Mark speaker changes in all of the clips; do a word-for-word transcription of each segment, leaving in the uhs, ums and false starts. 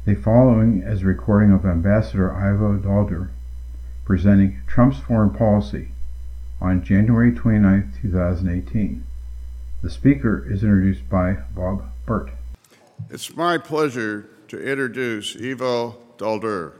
Speaker 1: The following is a recording of Ambassador Ivo Daalder presenting Trump's foreign policy on January twenty-ninth, two thousand eighteen. The speaker is introduced by Bob Burt.
Speaker 2: It's my pleasure to introduce Ivo Daalder.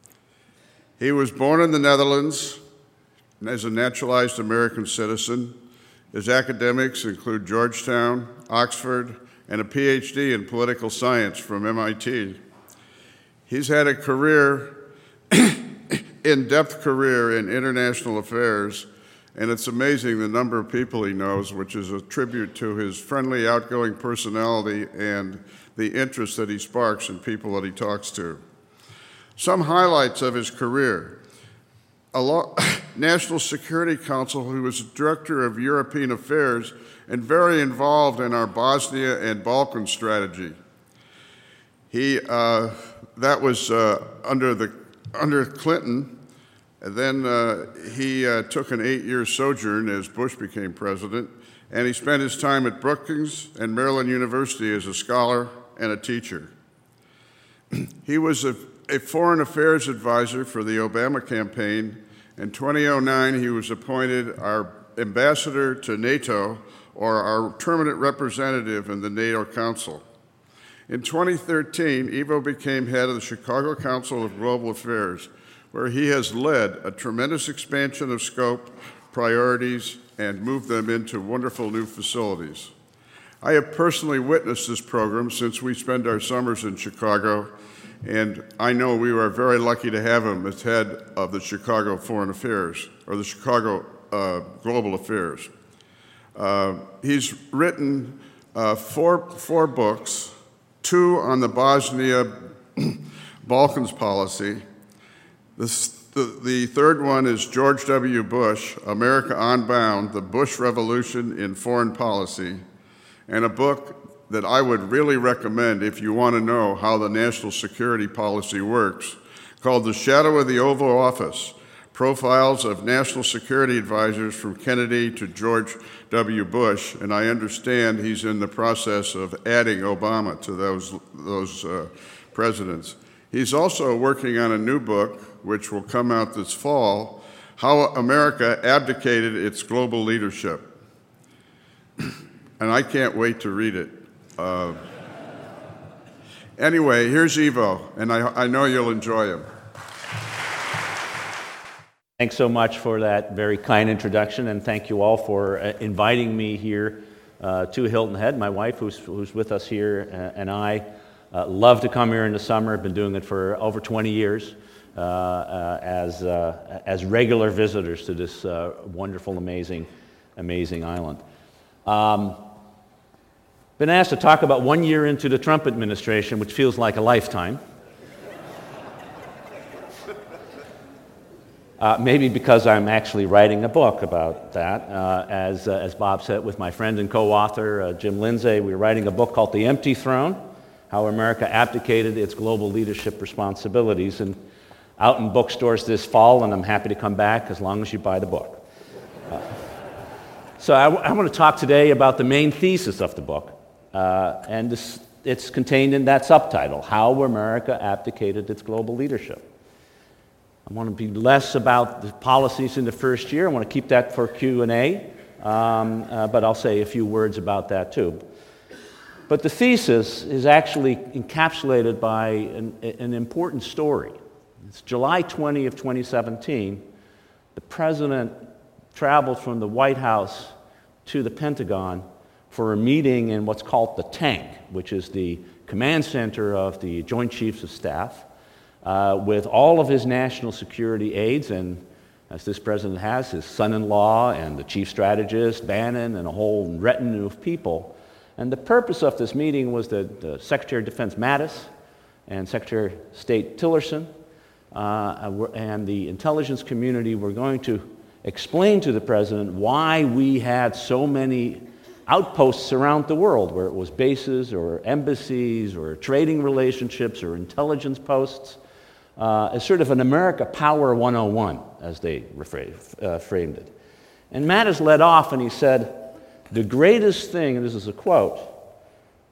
Speaker 2: He was born in the Netherlands and as a naturalized American citizen. His academics include Georgetown, Oxford, and a P H D in political science from M I T. He's had a career, in-depth career in international affairs, and it's amazing the number of people he knows, which is a tribute to his friendly, outgoing personality and the interest that he sparks in people that he talks to. Some highlights of his career. A law, National Security Council, who was Director of European Affairs and very involved in our Bosnia and Balkan strategy. He, uh, that was uh, under, the, under Clinton, and then uh, he uh, took an eight-year sojourn as Bush became president, and he spent his time at Brookings and Maryland University as a scholar and a teacher. He was a, a foreign affairs advisor for the Obama campaign. In two thousand nine, he was appointed our ambassador to NATO, or our permanent representative in the NATO Council. In twenty thirteen, Ivo became head of the Chicago Council of Global Affairs, where he has led a tremendous expansion of scope, priorities, and moved them into wonderful new facilities. I have personally witnessed this program since we spend our summers in Chicago, and I know we are very lucky to have him as head of the Chicago Foreign Affairs, or the Chicago uh, Global Affairs. Uh, he's written uh, four, four books, two on the Bosnia Balkans policy. This, the, the third one is George W. Bush, America Unbound, The Bush Revolution in Foreign Policy, and a book that I would really recommend if you want to know how the national security policy works, called The Shadow of the Oval Office, Profiles of National Security Advisors from Kennedy to George W. Bush, and I understand he's in the process of adding Obama to those, those uh, presidents. He's also working on a new book, which will come out this fall, How America Abdicated Its Global Leadership. And I can't wait to read it. Uh, anyway, here's Ivo, and I, I know you'll enjoy him.
Speaker 3: Thanks so much for that very kind introduction, and thank you all for uh, inviting me here uh, to Hilton Head. My wife, who's, who's with us here, uh, and I uh, love to come here in the summer. I've been doing it for over twenty years uh, uh, as, uh, as regular visitors to this uh, wonderful, amazing, amazing island. Um, been asked to talk about one year into the Trump administration, which feels like a lifetime. Uh, maybe because I'm actually writing a book about that. Uh, as, uh, as Bob said, with my friend and co-author, uh, Jim Lindsay, we're writing a book called The Empty Throne, How America Abdicated Its Global Leadership Responsibilities, and out in bookstores this fall, and I'm happy to come back as long as you buy the book. Uh, so I, w- I want to talk today about the main thesis of the book, uh, and this, it's contained in that subtitle, How America Abdicated Its Global Leadership. I want to be less about the policies in the first year. I want to keep that for Q and A, um, uh, but I'll say a few words about that too. But the thesis is actually encapsulated by an, an important story. It's July twentieth, twenty seventeen. The president traveled from the White House to the Pentagon for a meeting in what's called the Tank, which is the command center of the Joint Chiefs of Staff. Uh, with all of his national security aides, and as this president has, his son-in-law and the chief strategist, Bannon, and a whole retinue of people. And the purpose of this meeting was that uh, Secretary of Defense Mattis and Secretary of State Tillerson uh, and the intelligence community were going to explain to the president why we had so many outposts around the world, where it was bases or embassies or trading relationships or intelligence posts. Uh, as sort of an America Power one oh one, as they refra- uh, framed it. And Mattis led off and he said, the greatest thing, and this is a quote,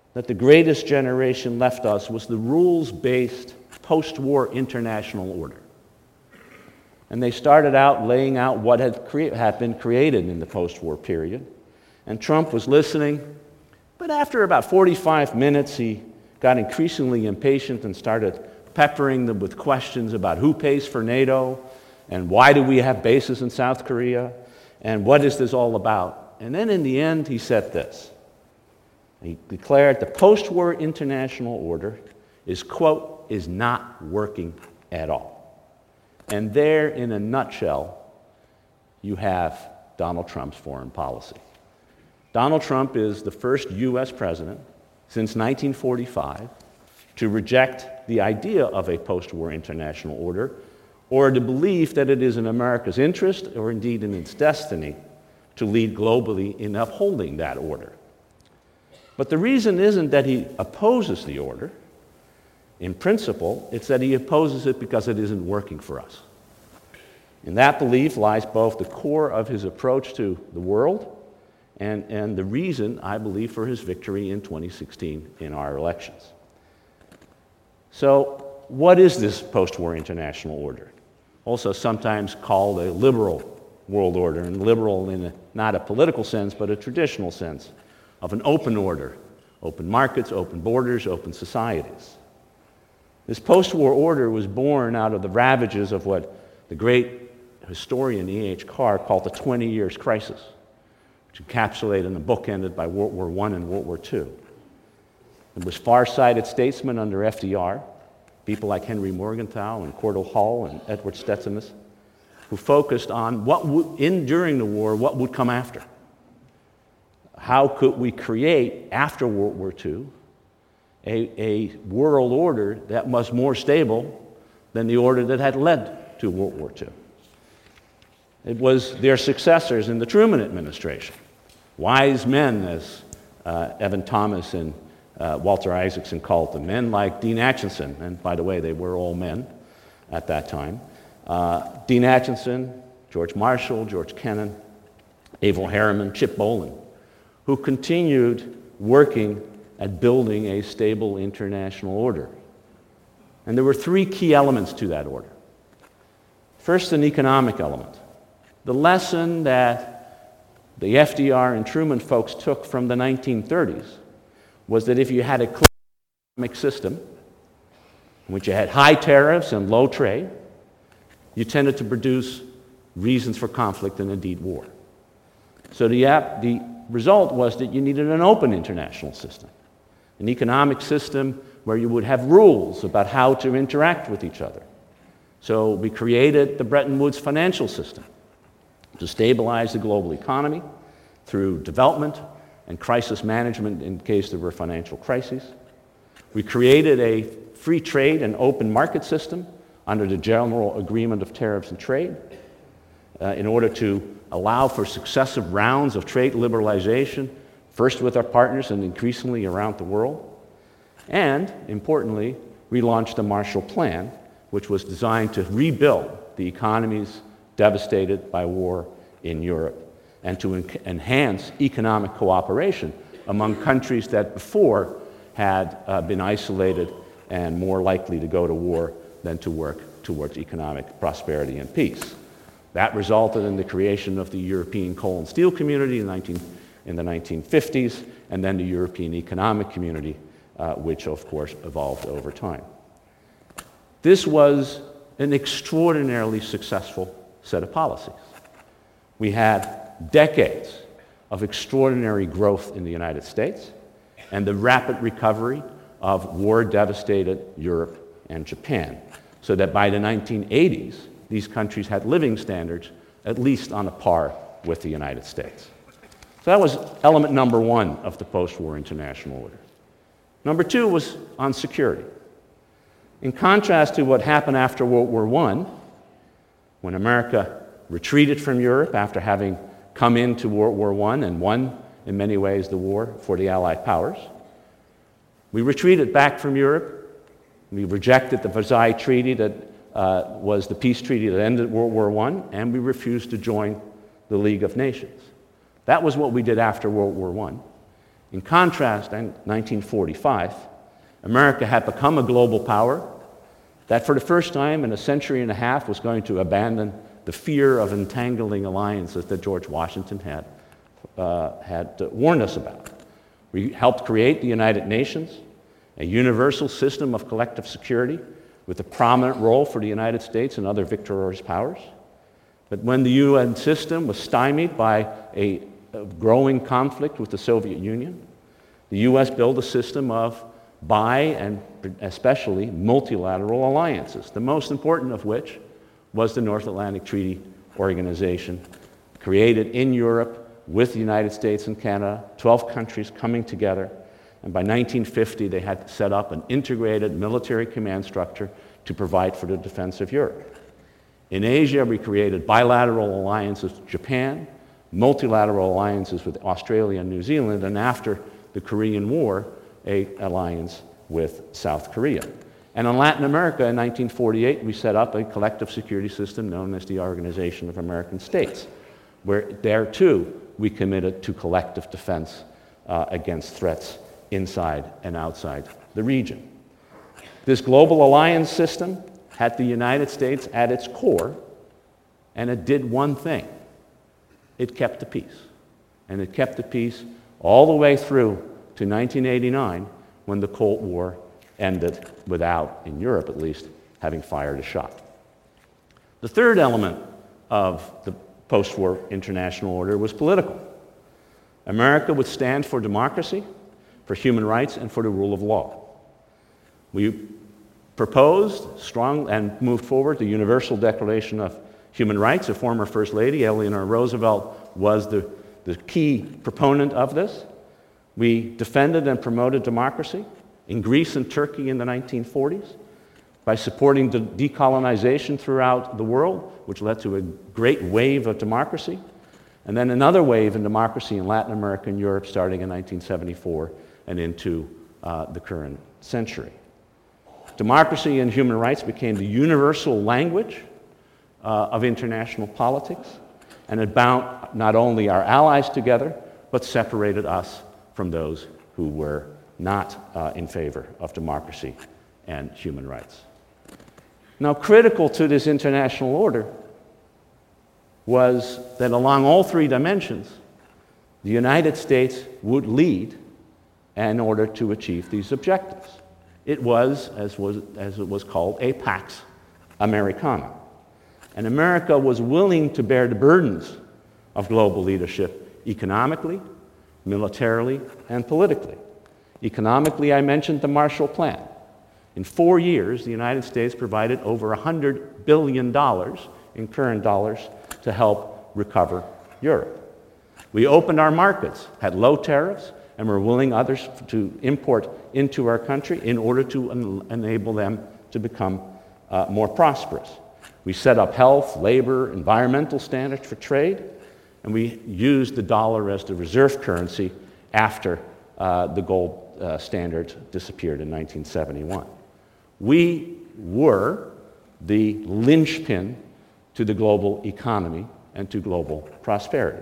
Speaker 3: that the greatest generation left us was the rules-based post-war international order. And they started out laying out what had, crea- had been created in the post-war period. And Trump was listening, but after about forty-five minutes, he got increasingly impatient and started peppering them with questions about who pays for NATO, and why do we have bases in South Korea, and what is this all about? And then in the end, he said this. He declared the post-war international order is, quote, is not working at all. And there, in a nutshell, you have Donald Trump's foreign policy. Donald Trump is the first U S president since nineteen forty-five to reject the idea of a post-war international order, or the belief that it is in America's interest, or indeed in its destiny, to lead globally in upholding that order. But the reason isn't that he opposes the order. In principle, it's that he opposes it because it isn't working for us. In that belief lies both the core of his approach to the world and, and the reason, I believe, for his victory in twenty sixteen in our elections. So, what is this post-war international order? Also sometimes called a liberal world order, and liberal in a, not a political sense, but a traditional sense of an open order, open markets, open borders, open societies. This post-war order was born out of the ravages of what the great historian E H Carr called the twenty years crisis, which encapsulated in a book ended by World War One and World War Two. It was far-sighted statesmen under F D R, people like Henry Morgenthau and Cordell Hull and Edward Stetsimus, who focused on what would, in during the war, what would come after. How could we create, after World War Two, a, a world order that was more stable than the order that had led to World War Two? It was their successors in the Truman administration, wise men, as uh, Evan Thomas and uh, Walter Isaacson called them, men like Dean Acheson, and by the way, they were all men at that time. Uh, Dean Acheson, George Marshall, George Kennan, Averell Harriman, Chip Bolin, who continued working at building a stable international order. And there were three key elements to that order. First, an economic element. The lesson that the F D R and Truman folks took from the nineteen thirties was that if you had a clear economic system, in which you had high tariffs and low trade, you tended to produce reasons for conflict and indeed war. So the, the result was that you needed an open international system, an economic system where you would have rules about how to interact with each other. So we created the Bretton Woods financial system to stabilize the global economy through development and crisis management in case there were financial crises. We created a free trade and open market system under the General Agreement of Tariffs and Trade uh, in order to allow for successive rounds of trade liberalization, first with our partners and increasingly around the world. And, importantly, we launched the Marshall Plan, which was designed to rebuild the economies devastated by war in Europe and to en- enhance economic cooperation among countries that before had uh, been isolated and more likely to go to war than to work towards economic prosperity and peace. That resulted in the creation of the European Coal and Steel Community in, nineteen, in the nineteen fifties, and then the European Economic Community, uh, which of course evolved over time. This was an extraordinarily successful set of policies. We had decades of extraordinary growth in the United States and the rapid recovery of war-devastated Europe and Japan, so that by the nineteen eighties, these countries had living standards at least on a par with the United States. So that was element number one of the post-war international order. Number two was on security. In contrast to what happened after World War One, when America retreated from Europe after having come into World War One and won, in many ways, the war for the Allied powers, we retreated back from Europe. We rejected the Versailles Treaty that uh, was the peace treaty that ended World War One, and we refused to join the League of Nations. That was what we did after World War One. In contrast, in nineteen forty-five, America had become a global power that for the first time in a century and a half was going to abandon the fear of entangling alliances that George Washington had, uh, had uh, warned us about. We helped create the United Nations, a universal system of collective security with a prominent role for the United States and other victorious powers. But when the U N system was stymied by a, a growing conflict with the Soviet Union, the U S built a system of bi- and especially multilateral alliances, the most important of which was the North Atlantic Treaty Organization, created in Europe with the United States and Canada, twelve countries coming together. And by nineteen fifty, they had set up an integrated military command structure to provide for the defense of Europe. In Asia, we created bilateral alliances with Japan, multilateral alliances with Australia and New Zealand, and after the Korean War, an alliance with South Korea. And in Latin America, in nineteen forty-eight, we set up a collective security system known as the Organization of American States, where there too we committed to collective defense uh, against threats inside and outside the region. This global alliance system had the United States at its core, and it did one thing. It kept the peace. And it kept the peace all the way through to nineteen eighty-nine, when the Cold War ended without, in Europe at least, having fired a shot. The third element of the post-war international order was political. America would stand for democracy, for human rights, and for the rule of law. We proposed strong and moved forward the Universal Declaration of Human Rights. The former First Lady, Eleanor Roosevelt, was the, the key proponent of this. We defended and promoted democracy in Greece and Turkey in the nineteen forties by supporting de- decolonization throughout the world, which led to a great wave of democracy, and then another wave in democracy in Latin America and Europe starting in nineteen seventy-four and into uh, the current century. Democracy and human rights became the universal language uh, of international politics, and it bound not only our allies together, but separated us from those who were not uh, in favor of democracy and human rights. Now, critical to this international order was that along all three dimensions, the United States would lead in order to achieve these objectives. It was, as, was, as it was called, a Pax Americana. And America was willing to bear the burdens of global leadership economically, militarily, and politically. Economically, I mentioned the Marshall Plan. In four years, the United States provided over one hundred billion dollars in current dollars to help recover Europe. We opened our markets, had low tariffs, and were willing others to import into our country in order to en- enable them to become uh, more prosperous. We set up health, labor, environmental standards for trade, and we used the dollar as the reserve currency after uh, the gold uh, standard disappeared in nineteen seventy-one. We were the linchpin to the global economy and to global prosperity.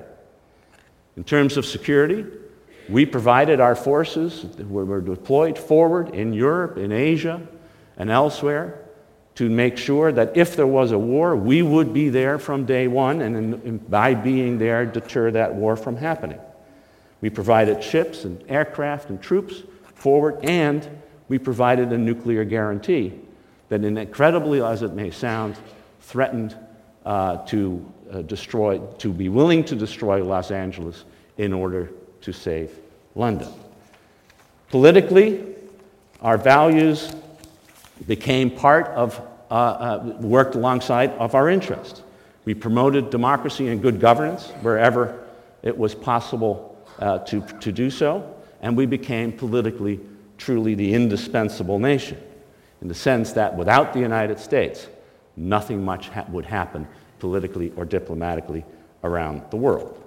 Speaker 3: In terms of security, we provided our forces that were deployed forward in Europe, in Asia, and elsewhere to make sure that if there was a war, we would be there from day one, and in, in, by being there, deter that war from happening. We provided ships and aircraft and troops forward, and we provided a nuclear guarantee that, incredibly as it may sound, threatened uh, to uh, destroy, to be willing to destroy Los Angeles in order to save London. Politically, our values became part of, uh, uh, worked alongside of our interests. We promoted democracy and good governance wherever it was possible uh, to, to do so, and we became politically truly the indispensable nation, in the sense that without the United States, nothing much ha- would happen politically or diplomatically around the world.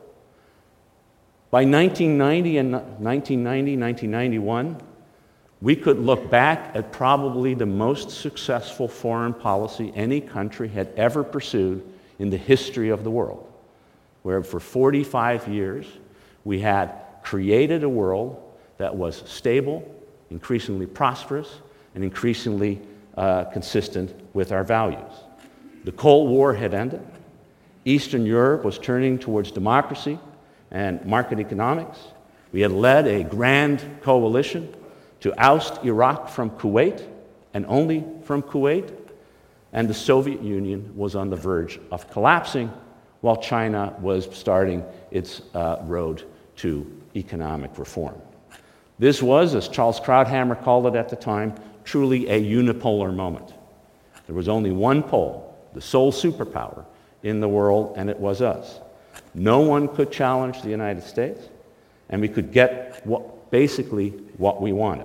Speaker 3: By nineteen ninety and nineteen ninety, nineteen ninety-one, we could look back at probably the most successful foreign policy any country had ever pursued in the history of the world, where for forty-five years we had created a world that was stable, increasingly prosperous, and increasingly uh, consistent with our values. The Cold War had ended. Eastern Europe was turning towards democracy and market economics. We had led a grand coalition to oust Iraq from Kuwait, and only from Kuwait, and the Soviet Union was on the verge of collapsing while China was starting its uh, road to economic reform. This was, as Charles Krauthammer called it at the time, truly a unipolar moment. There was only one pole, the sole superpower in the world, and it was us. No one could challenge the United States, and we could get what, basically what we wanted.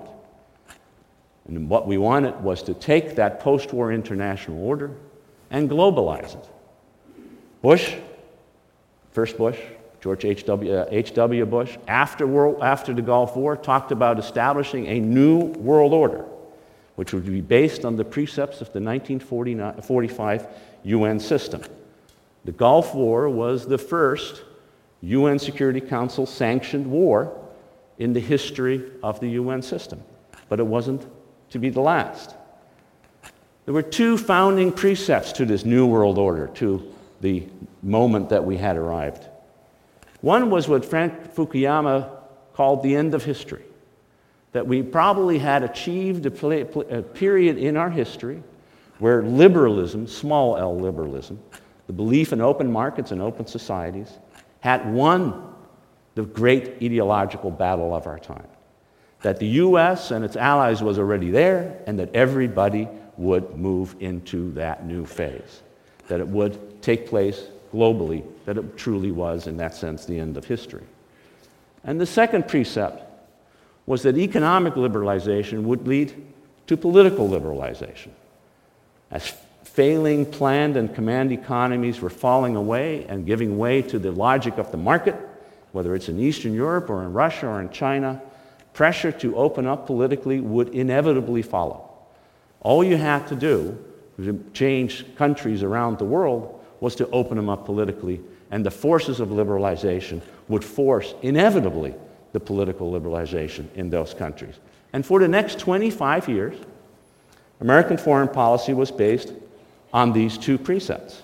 Speaker 3: And what we wanted was to take that post-war international order and globalize it. Bush, first Bush, George H W Bush, after, world, after the Gulf War, talked about establishing a new world order, which would be based on the precepts of the nineteen forty-five U N system. The Gulf War was the first U N Security Council sanctioned war in the history of the U N system, but it wasn't to be the last. There were two founding precepts to this new world order, to the moment that we had arrived. One was what Frank Fukuyama called the end of history, that we probably had achieved a, play, a period in our history where liberalism, small L liberalism, the belief in open markets and open societies, had won the great ideological battle of our time. That the U S and its allies was already there, and that everybody would move into that new phase. That it would take place globally, that it truly was, in that sense, the end of history. And the second precept was that economic liberalization would lead to political liberalization. As failing planned and command economies were falling away and giving way to the logic of the market, whether it's in Eastern Europe or in Russia or in China, pressure to open up politically would inevitably follow. All you had to do to change countries around the world was to open them up politically, and the forces of liberalization would force, inevitably, the political liberalization in those countries. And for the next twenty-five years, American foreign policy was based on these two precepts.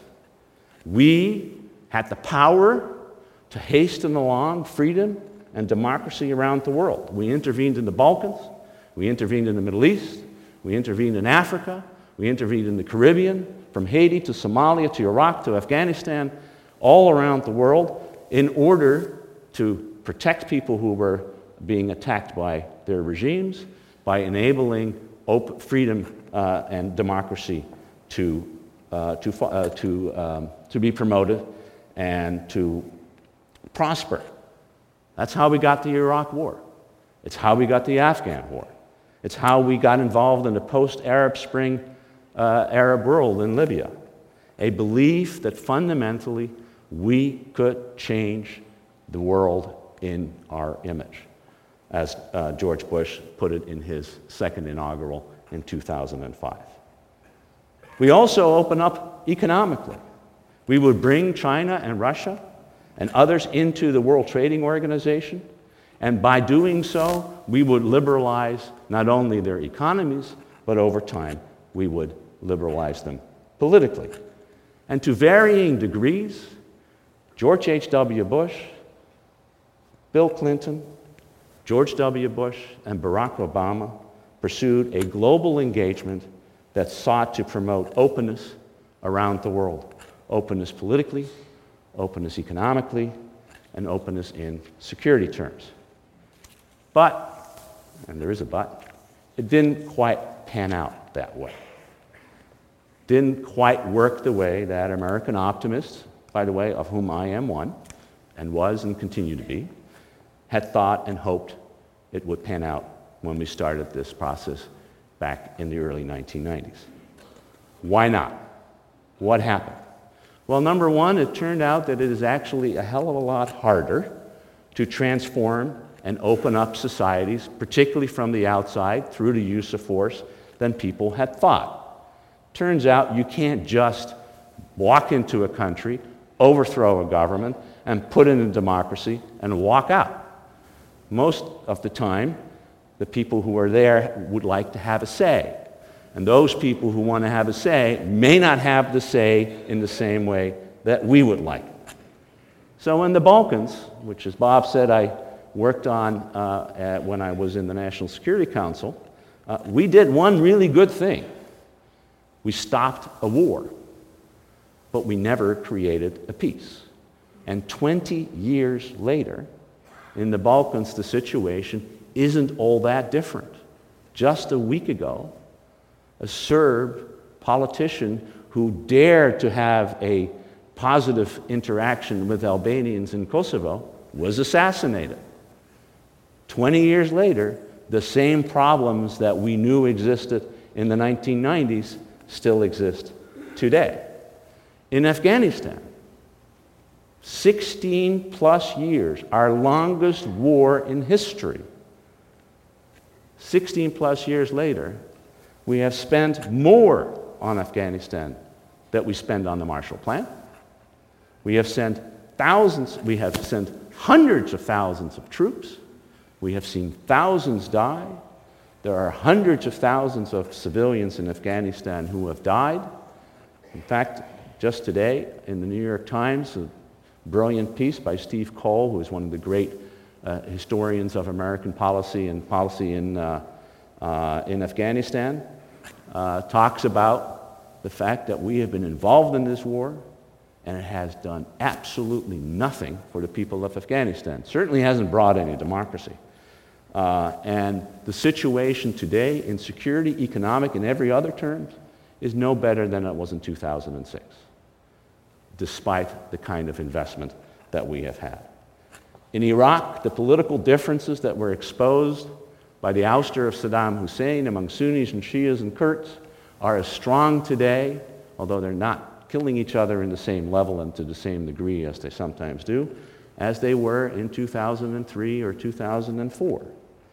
Speaker 3: We had the power to hasten along freedom and democracy around the world. We intervened in the Balkans, we intervened in the Middle East, we intervened in Africa, we intervened in the Caribbean, from Haiti to Somalia to Iraq to Afghanistan, all around the world, in order to protect people who were being attacked by their regimes, by enabling open freedom uh, and democracy to, uh, to, uh, to, um, to be promoted and to prosper. That's how we got the Iraq War. It's how we got the Afghan War. It's how we got involved in the post-Arab Spring uh, Arab world in Libya. A belief that fundamentally we could change the world in our image, as uh, George Bush put it in his second inaugural in two thousand five. We also open up economically. We would bring China and Russia and others into the World Trading Organization, and by doing so, we would liberalize not only their economies, but over time, we would liberalize them politically. And to varying degrees, George H W Bush, Bill Clinton, George W. Bush, and Barack Obama pursued a global engagement that sought to promote openness around the world. Openness politically, openness economically, and openness in security terms. But, and there is a but, it didn't quite pan out that way. Didn't quite work the way that American optimists, by the way, of whom I am one, and was and continue to be, had thought and hoped it would pan out when we started this process back in the early nineteen nineties. Why not? What happened? Well, number one, it turned out that it is actually a hell of a lot harder to transform and open up societies, particularly from the outside, through the use of force, than people had thought. Turns out you can't just walk into a country, overthrow a government, and put in a democracy and walk out. most of the time, the people who are there would like to have a say. And those people who want to have a say may not have the say in the same way that we would like. So in the Balkans, which as Bob said I worked on uh, at, when I was in the National Security Council, uh, we did one really good thing. We stopped a war, but we never created a peace. And twenty years later, in the Balkans, the situation isn't all that different. Just a week ago, a Serb politician who dared to have a positive interaction with Albanians in Kosovo was assassinated. Twenty years later, the same problems that we knew existed in the nineteen nineties still exist today. In Afghanistan, sixteen plus years, our longest war in history. sixteen plus years later, we have spent more on Afghanistan than we spend on the Marshall Plan. We have sent thousands, we have sent hundreds of thousands of troops. We have seen thousands die. There are hundreds of thousands of civilians in Afghanistan who have died. In fact, just today in the New York Times, a brilliant piece by Steve Cole, who is one of the great uh, historians of American policy and policy in uh, Uh, in Afghanistan, uh, talks about the fact that we have been involved in this war and it has done absolutely nothing for the people of Afghanistan. Certainly hasn't brought any democracy. Uh, and the situation today in security, economic, and every other terms is no better than it was in two thousand six, despite the kind of investment that we have had. In Iraq, the political differences that were exposed by the ouster of Saddam Hussein among Sunnis and Shias and Kurds are as strong today, although they're not killing each other in the same level and to the same degree as they sometimes do, as they were in two thousand three or two thousand four.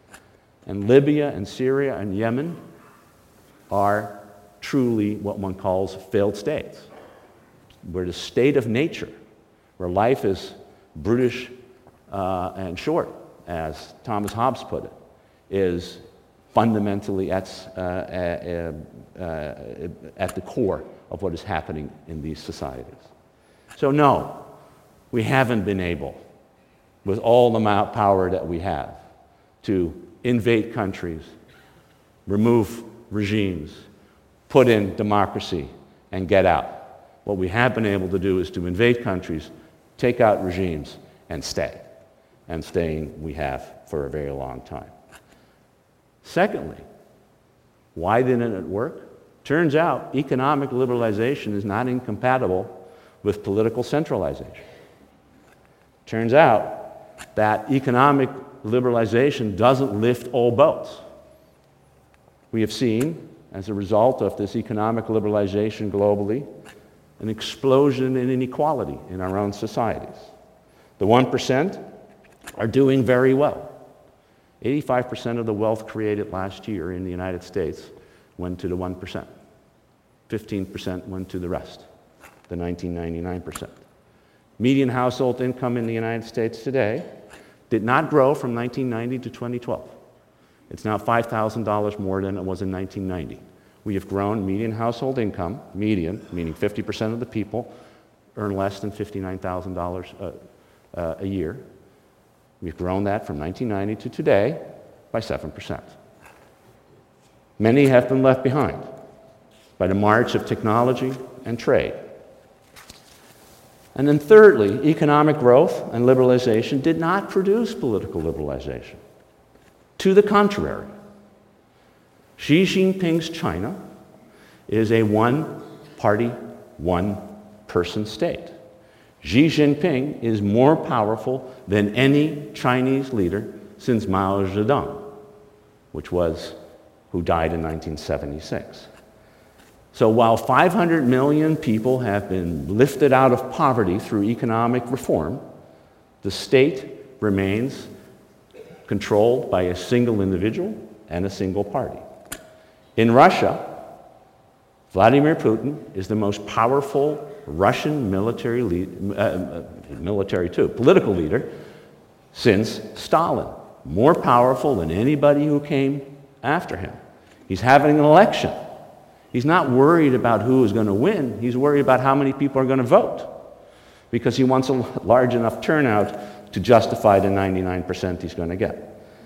Speaker 3: And Libya and Syria and Yemen are truly what one calls failed states. We're the state of nature, where life is brutish uh, and short, as Thomas Hobbes put it, is fundamentally at, uh, uh, uh, at the core of what is happening in these societies. So no, we haven't been able, with all the power that we have, to invade countries, remove regimes, put in democracy, and get out. What we have been able to do is to invade countries, take out regimes, and stay. And staying we have for a very long time. Secondly, why didn't it work? Turns out economic liberalization is not incompatible with political centralization. Turns out that economic liberalization doesn't lift all boats. We have seen, as a result of this economic liberalization globally, an explosion in inequality in our own societies. The one percent are doing very well. eighty-five percent of the wealth created last year in the United States went to the one percent. fifteen percent went to the rest, the nineteen ninety-nine percent. Median household income in the United States today did not grow from nineteen ninety to twenty twelve. It's now five thousand dollars more than it was in nineteen ninety. We have grown median household income, median, meaning fifty percent of the people earn less than fifty-nine thousand dollars uh, uh, a year. We've grown that from nineteen ninety to today by seven percent. Many have been left behind by the march of technology and trade. And then thirdly, economic growth and liberalization did not produce political liberalization. To the contrary, Xi Jinping's China is a one-party, one-person state. Xi Jinping is more powerful than any Chinese leader since Mao Zedong, which was, who died in nineteen seventy-six. So while five hundred million people have been lifted out of poverty through economic reform, the state remains controlled by a single individual and a single party. In Russia, Vladimir Putin is the most powerful Russian military lead, uh, military too, political leader since Stalin more powerful than anybody who came after him. He's having an election. He's not worried about who is going to win. He's worried about how many people are going to vote, because he wants a large enough turnout to justify the ninety-nine percent he's going to get.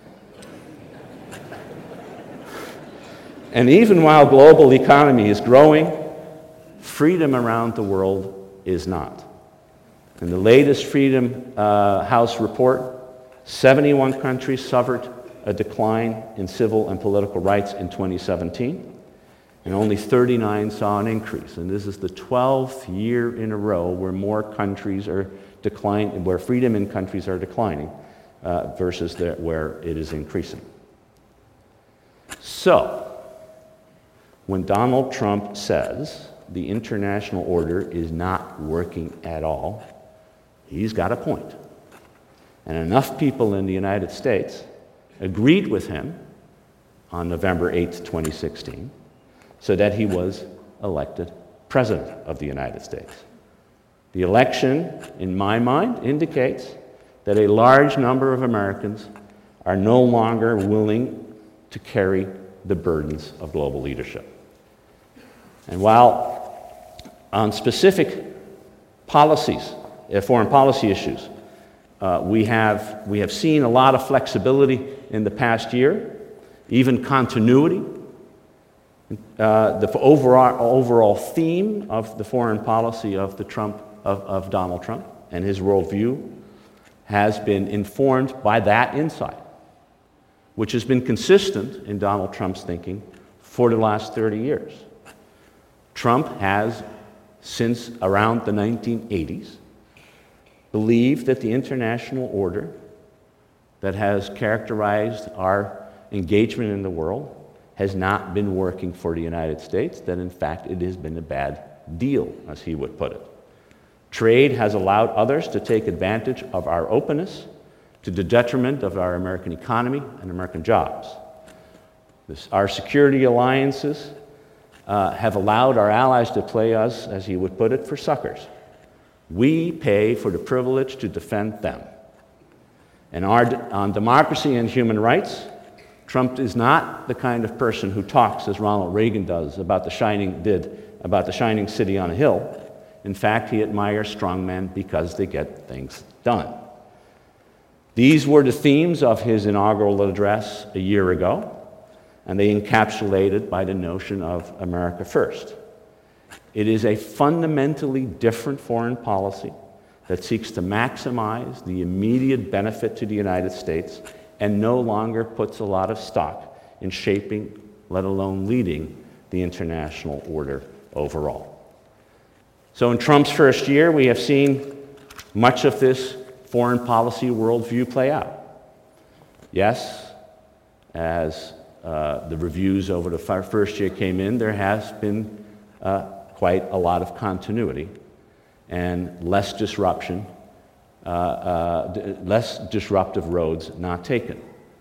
Speaker 3: And even while global economy is growing, freedom around the world is not. In the latest Freedom uh, House report, seventy-one countries suffered a decline in civil and political rights in twenty seventeen, and only thirty-nine saw an increase. And this is the twelfth year in a row where more countries are declining, where freedom in countries are declining uh, versus the, where it is increasing. So, when Donald Trump says the international order is not working at all, he's got a point. And enough people in the United States agreed with him on November eighth, twenty sixteen, so that he was elected President of the United States. The election, in my mind, indicates that a large number of Americans are no longer willing to carry the burdens of global leadership. And while on specific policies, uh, foreign policy issues, uh, we have we have seen a lot of flexibility in the past year, even continuity. Uh, the overall overall theme of the foreign policy of the Trump of, of Donald Trump and his worldview has been informed by that insight, which has been consistent in Donald Trump's thinking for the last thirty years. Trump has, since around the nineteen eighties, believed that the international order that has characterized our engagement in the world has not been working for the United States, that in fact it has been a bad deal, as he would put it. Trade has allowed others to take advantage of our openness to the detriment of our American economy and American jobs. This, our security alliances uh, have allowed our allies to play us, as he would put it, for suckers. We pay for the privilege to defend them. And our, on democracy and human rights, Trump is not the kind of person who talks, as Ronald Reagan does, about the shining did about the shining city on a hill. In fact, he admires strongmen because they get things done. These were the themes of his inaugural address a year ago, and they encapsulated by the notion of America First. It is a fundamentally different foreign policy that seeks to maximize the immediate benefit to the United States and no longer puts a lot of stock in shaping, let alone leading, the international order overall. So in Trump's first year, we have seen much of this foreign policy worldview play out. Yes, as uh, the reviews over the first year came in, there has been uh, quite a lot of continuity and less disruption, uh, uh, d- less disruptive roads not taken.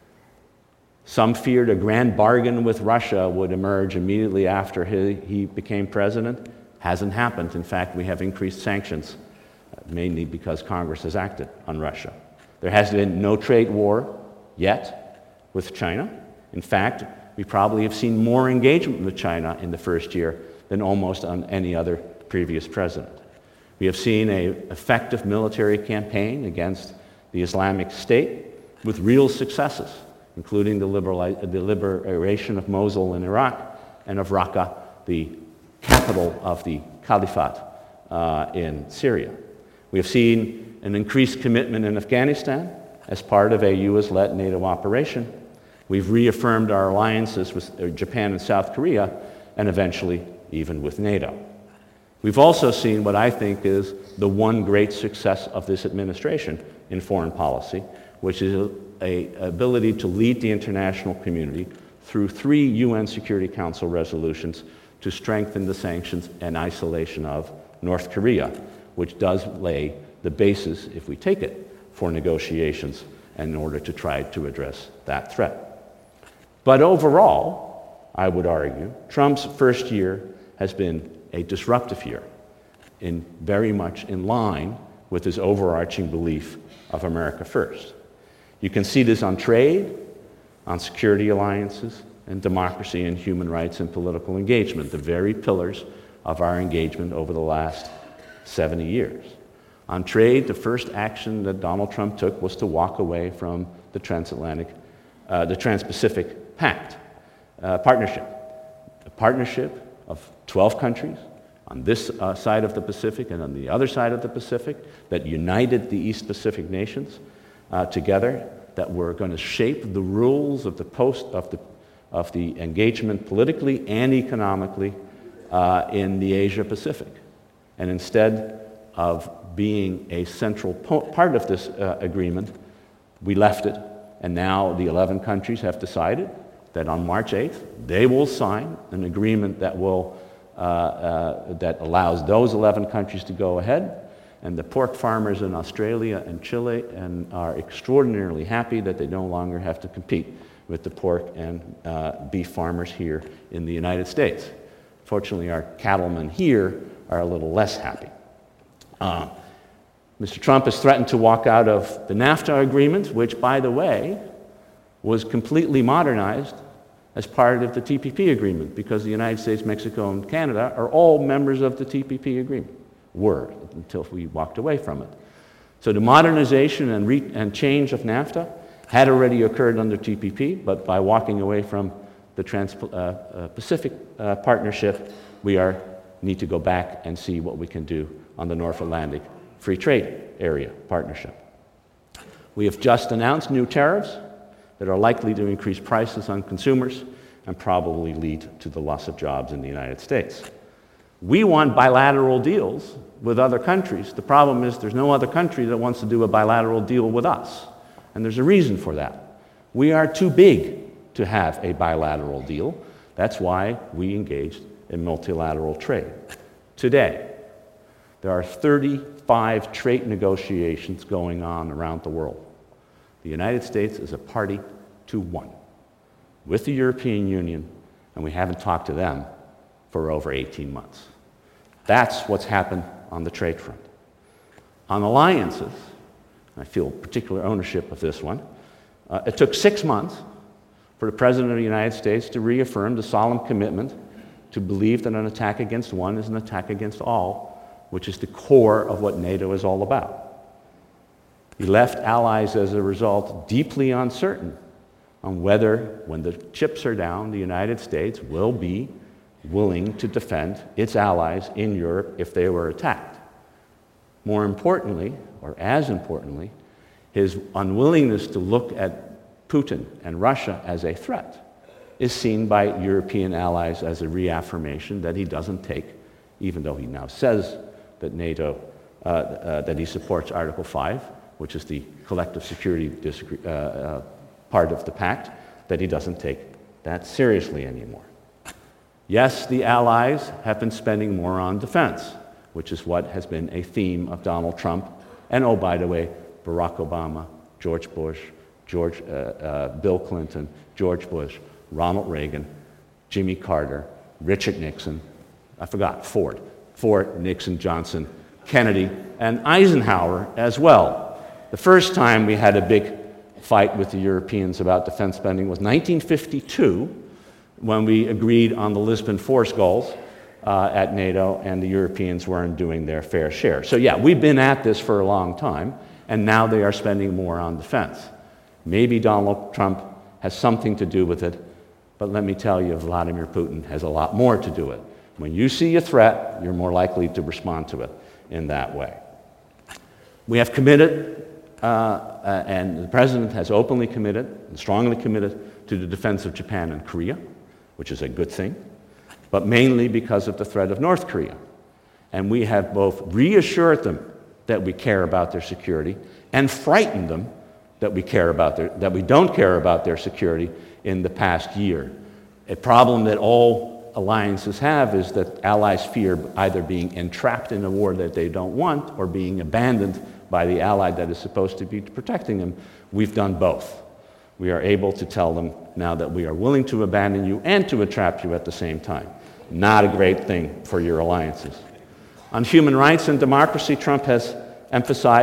Speaker 3: Some feared a grand bargain with Russia would emerge immediately after he, he became president. Hasn't happened. In fact, we have increased sanctions, uh, mainly because Congress has acted on Russia. There has been no trade war yet with China. In fact, we probably have seen more engagement with China in the first year than almost on any other previous president. We have seen an effective military campaign against the Islamic State with real successes, including the, liberali- the liberation of Mosul in Iraq and of Raqqa, the capital of the Caliphate uh, in Syria. We have seen an increased commitment in Afghanistan as part of a U S-led NATO operation. We've reaffirmed our alliances with Japan and South Korea, and eventually even with NATO. We've also seen what I think is the one great success of this administration in foreign policy, which is an ability to lead the international community through three U N Security Council resolutions to strengthen the sanctions and isolation of North Korea, which does lay the basis, if we take it, for negotiations in order to try to address that threat. But overall, I would argue, Trump's first year has been a disruptive year, in very much in line with his overarching belief of America First. You can see this on trade, on security alliances, and democracy and human rights and political engagement, the very pillars of our engagement over the last seventy years. On trade, the first action that Donald Trump took was to walk away from the transatlantic, uh, the Trans-Pacific Pact uh, partnership, a partnership of twelve countries on this uh, side of the Pacific and on the other side of the Pacific that united the East Pacific nations uh, together, that were going to shape the rules of the post of the of the engagement politically and economically uh, in the Asia Pacific. And instead of being a central po- part of this uh, agreement, we left it. And now the eleven countries have decided that on March eighth, they will sign an agreement that will uh, uh, that allows those eleven countries to go ahead. And the pork farmers in Australia and Chile and are extraordinarily happy that they no longer have to compete with the pork and uh, beef farmers here in the United States. Fortunately, our cattlemen here are a little less happy. Uh, Mister Trump has threatened to walk out of the NAFTA agreement, which, by the way, was completely modernized as part of the T P P agreement, because the United States, Mexico, and Canada are all members of the T P P agreement. Were, until we walked away from it. So the modernization and, re- and change of NAFTA had already occurred under T P P, but by walking away from the Trans-Pacific uh, uh, Partnership, we are, need to go back and see what we can do on the North Atlantic Free Trade Area Partnership. We have just announced new tariffs that are likely to increase prices on consumers and probably lead to the loss of jobs in the United States. We want bilateral deals with other countries. The problem is there's no other country that wants to do a bilateral deal with us. And there's a reason for that. We are too big to have a bilateral deal. That's why we engaged in multilateral trade. Today, there are thirty-five trade negotiations going on around the world. The United States is a party to one with the European Union, and we haven't talked to them for over eighteen months. That's what's happened on the trade front. On alliances, I feel particular ownership of this one, uh, it took six months for the President of the United States to reaffirm the solemn commitment to believe that an attack against one is an attack against all, which is the core of what NATO is all about. He left allies, as a result, deeply uncertain on whether, when the chips are down, the United States will be willing to defend its allies in Europe if they were attacked. More importantly, or as importantly, his unwillingness to look at Putin and Russia as a threat is seen by European allies as a reaffirmation that he doesn't take, even though he now says that NATO, uh, uh, that he supports Article five, which is the collective security disagree, uh, uh, part of the pact, that he doesn't take that seriously anymore. Yes, the Allies have been spending more on defense, which is what has been a theme of Donald Trump, and oh, by the way, Barack Obama, George Bush, George, uh, uh, Bill Clinton, George Bush, Ronald Reagan, Jimmy Carter, Richard Nixon, I forgot, Ford, Ford, Nixon, Johnson, Kennedy, and Eisenhower as well. The first time we had a big fight with the Europeans about defense spending was nineteen fifty-two, when we agreed on the Lisbon Force goals uh, at NATO, and the Europeans weren't doing their fair share. So yeah, we've been at this for a long time, and now they are spending more on defense. Maybe Donald Trump has something to do with it, but let me tell you, Vladimir Putin has a lot more to do with it. When you see a threat, you're more likely to respond to it in that way. We have committed, uh, uh, and the President has openly committed and strongly committed to the defense of Japan and Korea, which is a good thing, but mainly because of the threat of North Korea. And we have both reassured them that we care about their security and frightened them that we care about their, that we don't care about their security in the past year. A problem that all alliances have is that allies fear either being entrapped in a war that they don't want or being abandoned by the ally that is supposed to be protecting them. We've done both. We are able to tell them now that we are willing to abandon you and to entrap you at the same time. Not a great thing for your alliances. On human rights and democracy, Trump has emphasized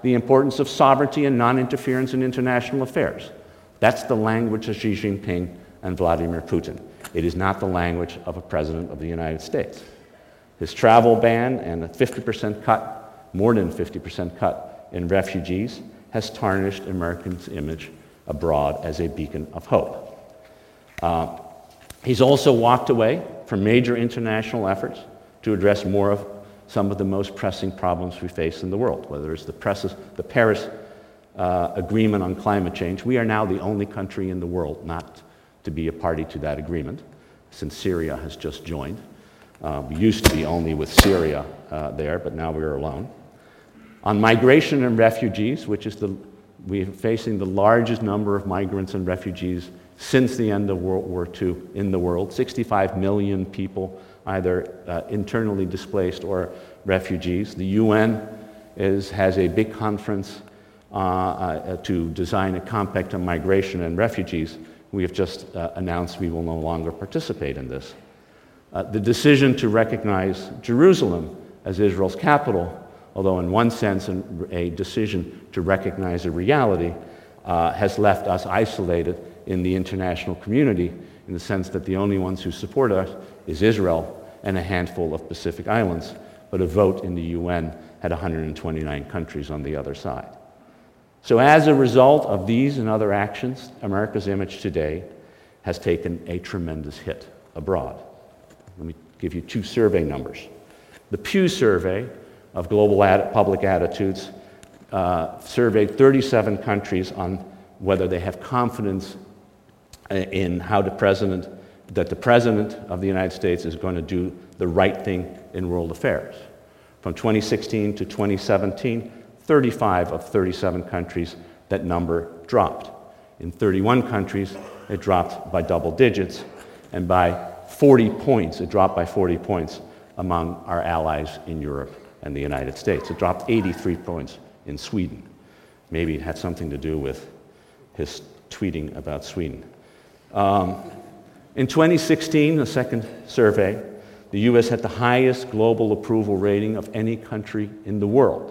Speaker 3: the importance of sovereignty and non-interference in international affairs. That's the language of Xi Jinping and Vladimir Putin. It is not the language of a president of the United States. His travel ban and a fifty percent cut, more than fifty percent cut in refugees has tarnished Americans' image abroad as a beacon of hope. Uh, he's also walked away from major international efforts to address more of some of the most pressing problems we face in the world, whether it's the, presses, the Paris uh, Agreement on climate change. We are now the only country in the world not to be a party to that agreement, since Syria has just joined. Uh, we used to be only with Syria uh, there, but now we're alone. On migration and refugees, which is the, we're facing the largest number of migrants and refugees since the end of World War Two in the world, sixty-five million people either uh, internally displaced or refugees. The U N is, has a big conference uh, uh, to design a compact on migration and refugees. We have just uh, announced we will no longer participate in this. Uh, the decision to recognize Jerusalem as Israel's capital, although in one sense a decision to recognize a reality, uh, has left us isolated in the international community in the sense that the only ones who support us is Israel and a handful of Pacific islands, but a vote in the U N had one hundred twenty-nine countries on the other side. So as a result of these and other actions, America's image today has taken a tremendous hit abroad. Let me give you two survey numbers. The Pew Survey of Global Ad- Public Attitudes uh, surveyed thirty-seven countries on whether they have confidence in how the president, that the president of the United States is going to do the right thing in world affairs. From twenty sixteen to twenty seventeen, thirty-five of thirty-seven countries, that number dropped. In thirty-one countries, it dropped by double digits, and by forty points, it dropped by forty points among our allies in Europe and the United States. It dropped eighty-three points in Sweden. Maybe it had something to do with his tweeting about Sweden. Um, in twenty sixteen, the second survey, the U S had the highest global approval rating of any country in the world.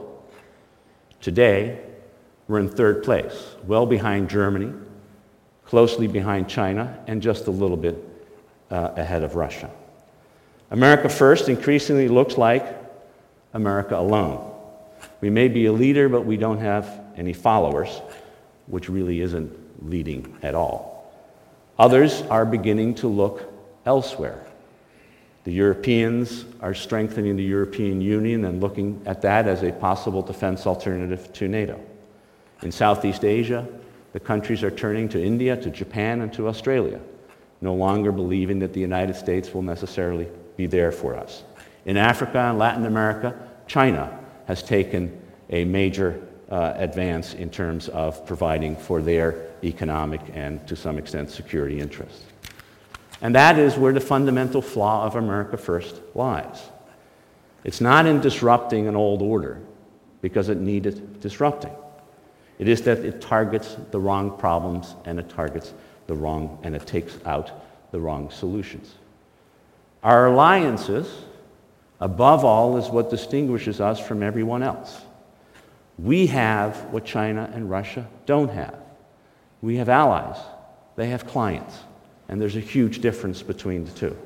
Speaker 3: Today, we're in third place, well behind Germany, closely behind China, and just a little bit uh, ahead of Russia. America First increasingly looks like America alone. We may be a leader, but we don't have any followers, which really isn't leading at all. Others are beginning to look elsewhere. The Europeans are strengthening the European Union and looking at that as a possible defense alternative to NATO. In Southeast Asia, the countries are turning to India, to Japan, and to Australia, no longer believing that the United States will necessarily be there for us. In Africa and Latin America, China has taken a major uh, advance in terms of providing for their economic and, to some extent, security interests. And that is where the fundamental flaw of America First lies. It's not in disrupting an old order because it needed disrupting. It is that it targets the wrong problems and it targets the wrong, and it takes out the wrong solutions. Our alliances, above all, is what distinguishes us from everyone else. We have what China and Russia don't have. We have allies. They have clients. And there's a huge difference between the two.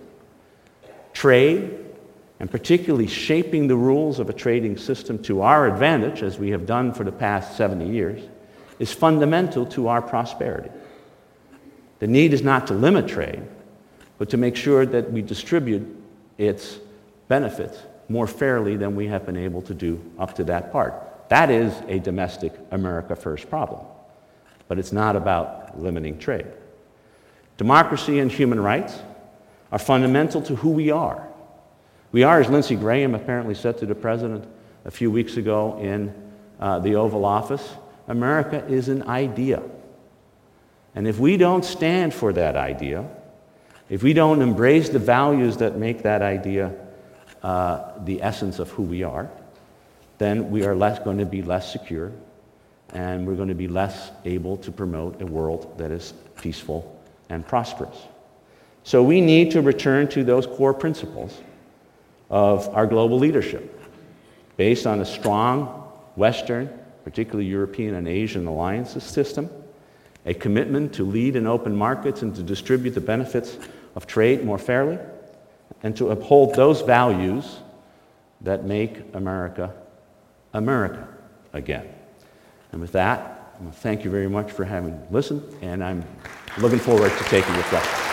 Speaker 3: Trade, and particularly shaping the rules of a trading system to our advantage, as we have done for the past seventy years, is fundamental to our prosperity. The need is not to limit trade, but to make sure that we distribute its benefits more fairly than we have been able to do up to that part. That is a domestic America First problem, but it's not about limiting trade. Democracy and human rights are fundamental to who we are. We are, as Lindsey Graham apparently said to the president a few weeks ago in uh, the Oval Office, America is an idea. And if we don't stand for that idea, if we don't embrace the values that make that idea uh, the essence of who we are, then we are less going to be less secure, and we're going to be less able to promote a world that is peaceful and prosperous. So we need to return to those core principles of our global leadership, based on a strong Western particularly European and Asian alliances system, a commitment to lead in open markets and to distribute the benefits of trade more fairly, and to uphold those values that make America America again. And with that, I want to thank you very much for having listened, and I'm looking forward to taking your questions.